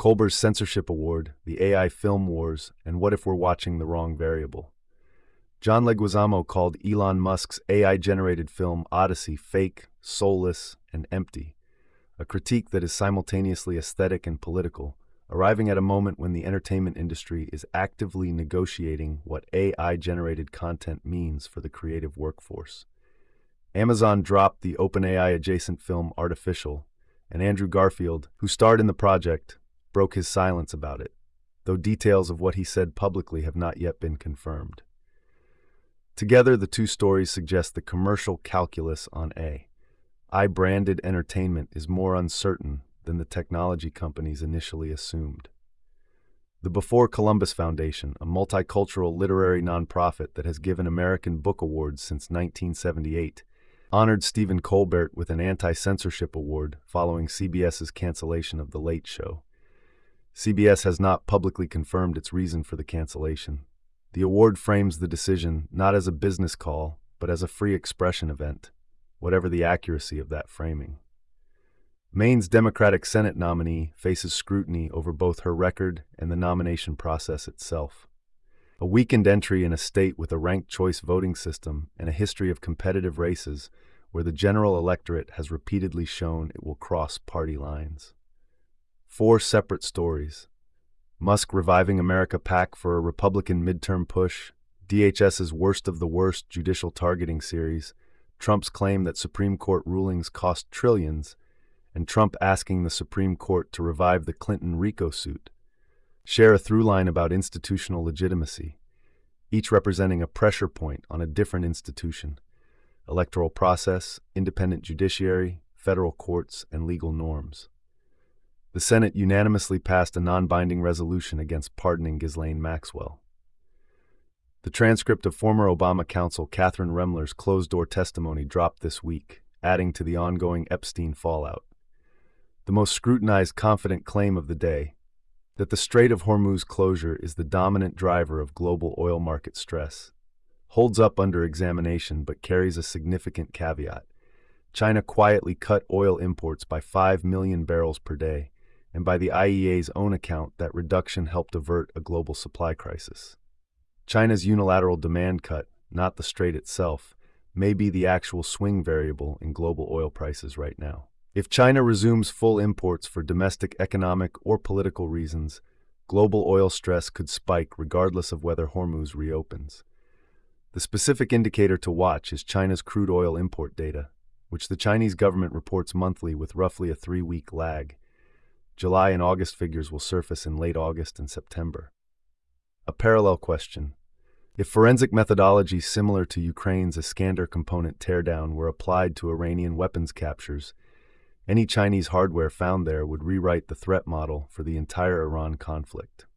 Kolber's Censorship Award, the AI Film Wars, and What If We're Watching the Wrong Variable. John Leguizamo called Elon Musk's AI-generated film Odyssey fake, soulless, and empty, a critique that is simultaneously aesthetic and political, arriving at a moment when the entertainment industry is actively negotiating what AI-generated content means for the creative workforce. Amazon dropped the OpenAI-adjacent film Artificial, and Andrew Garfield, who starred in the project, broke his silence about it, though details of what he said publicly have not yet been confirmed. Together, the two stories suggest the commercial calculus on AI-branded entertainment is more uncertain than the technology companies initially assumed. The Before Columbus Foundation, a multicultural literary nonprofit that has given American Book Awards since 1978, honored Stephen Colbert with an anti-censorship award following CBS's cancellation of The Late Show. CBS has not publicly confirmed its reason for the cancellation. The award frames the decision not as a business call, but as a free expression event, whatever the accuracy of that framing. Maine's Democratic Senate nominee faces scrutiny over both her record and the nomination process itself. A weakened entry in a state with a ranked choice voting system and a history of competitive races where the general electorate has repeatedly shown it will cross party lines. 4 separate stories. Musk reviving America PAC for a Republican midterm push, DHS's Worst of the Worst judicial targeting series, Trump's claim that Supreme Court rulings cost trillions, and Trump asking the Supreme Court to revive the Clinton RICO suit, share a through line about institutional legitimacy, each representing a pressure point on a different institution: electoral process, independent judiciary, federal courts, and legal norms. The Senate unanimously passed a non-binding resolution against pardoning Ghislaine Maxwell. The transcript of former Obama counsel Catherine Remler's closed-door testimony dropped this week, adding to the ongoing Epstein fallout. The most scrutinized confident claim of the day, that the Strait of Hormuz closure is the dominant driver of global oil market stress, holds up under examination but carries a significant caveat. China quietly cut oil imports by 5 million barrels per day, and by the IEA's own account, that reduction helped avert a global supply crisis. China's unilateral demand cut, not the strait itself, may be the actual swing variable in global oil prices right now. If China resumes full imports for domestic economic or political reasons, global oil stress could spike regardless of whether Hormuz reopens. The specific indicator to watch is China's crude oil import data, which the Chinese government reports monthly with roughly a 3-week lag. July and August figures will surface in late August and September. A parallel question: if forensic methodologies similar to Ukraine's Iskander component teardown were applied to Iranian weapons captures, any Chinese hardware found there would rewrite the threat model for the entire Iran conflict.